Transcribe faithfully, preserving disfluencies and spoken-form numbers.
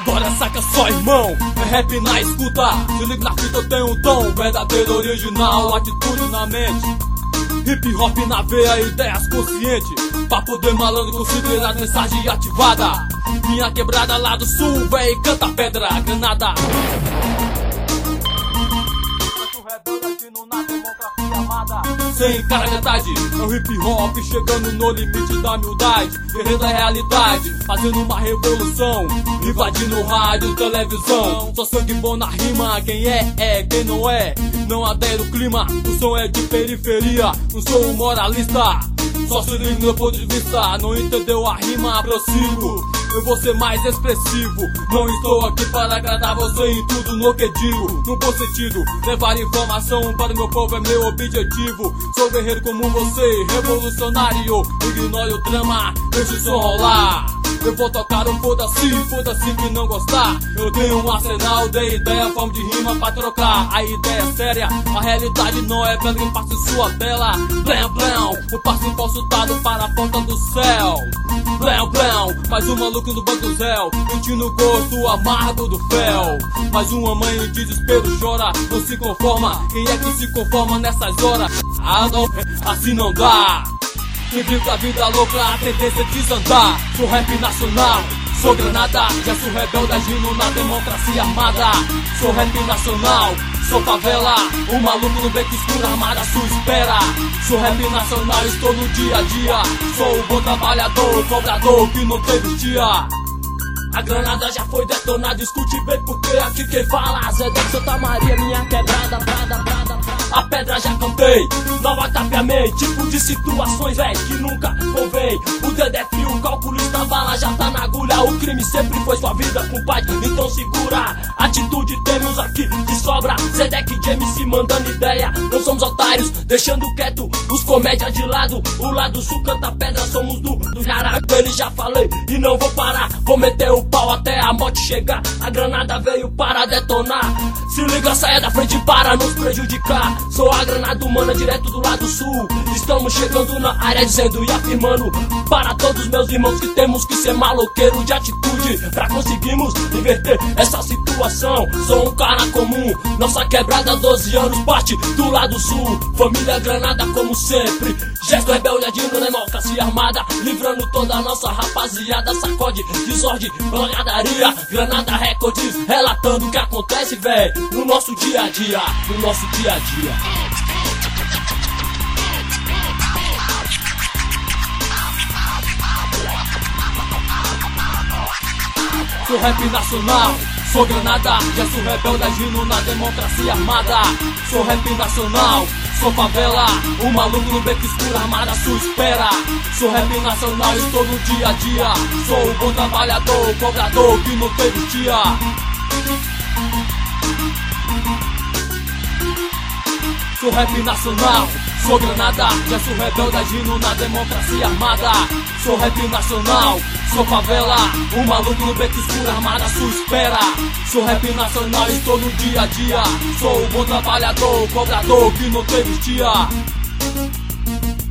Agora saca só, irmão, é rap na escuta. Se liga na fita, eu tenho um tom verdadeiro, original, atitude na mente. Hip hop na veia, ideias conscientes. Pra poder malandro considerar mensagem ativada. Minha quebrada lá do sul, véi, canta pedra, granada. Sem cara metade, é o hip hop chegando no limite da humildade. Guerreiro da realidade, fazendo uma revolução, invadindo rádio, televisão. Só sangue bom na rima, quem é, é, quem não é, não adere o clima. O som é de periferia, não sou um moralista. Só se liga no meu ponto de vista, não entendeu a rima, prossigo. Eu vou ser mais expressivo, não estou aqui para agradar você em tudo no que digo. No bom sentido, levar informação para o meu povo é meu objetivo. Sou guerreiro como você, revolucionário, ignore o drama, deixa o som rolar. Eu vou tocar um foda-se, foda-se que não gostar. Eu tenho um arsenal de ideia, forma de rima pra trocar. A ideia é séria, a realidade não é bela, quem passa em sua tela. Blém, blém, o passo impulsado para a ponta do céu. Blém, blém, mais um maluco no banco do Zéu, sentindo o gosto amargo do fel. Mais uma mãe em desespero chora, não se conforma. Quem é que se conforma nessas horas? Ah não, assim não dá. Quem vive a vida louca, a tendência é desandar. Sou rap nacional, sou granada, já sou rebelde agindo na democracia armada. Sou rap nacional, sou favela, o maluco no beco escuro armado à sua espera. Sou rap nacional, estou no dia a dia. Sou o bom trabalhador, cobrador que não teve dia. A granada já foi detonada, escute bem porque aqui quem fala Zé de Santa Maria, minha quebrada, brada, brada, brada. A pedra já cantei, nova tapeamento, tipo de situações, véi, que nunca convém. O dedo é frio, o cálculo está bala, já tá na agulha. O crime sempre foi sua vida, compadre, então segura. Atitude temos aqui de sobra, Zedek e M C mandando ideia. Não somos otários, deixando quieto os comédia de lado. O lado sul canta pedra, somos do, do Jará. Ele já falei e não vou parar, vou meter o pau até a morte chegar. A granada veio para detonar. Se liga, saia da frente para nos prejudicar. Sou a granada humana direto do lado sul. Estamos chegando na área dizendo e afirmando para todos meus irmãos que temos que ser maloqueiro de atitude pra conseguirmos inverter essa situação. Sou um cara comum, nossa quebrada doze anos, parte do lado sul. Família granada como sempre, gesto rebelde agindo na democracia armada, livrando toda a nossa rapaziada. Sacode, desordem, pancadaria, Granada Records, relatando o que acontece, véi, no nosso dia a dia, no nosso dia a dia. Sou rap nacional, sou granada, já sou rebelde agindo na democracia armada. Sou rap nacional, sou favela, o maluco no beco escuro armado à sua espera. Sou rap nacional, estou no dia a dia. Sou o bom trabalhador, cobrador que não teve dia. Sou rap nacional, sou granada, já sou rebelde agindo na democracia armada. Sou rap nacional, sou favela, o maluco no beco escuro armado à sua espera. Sou rap nacional, estou no dia a dia. Sou o bom trabalhador, cobrador que não teve dia.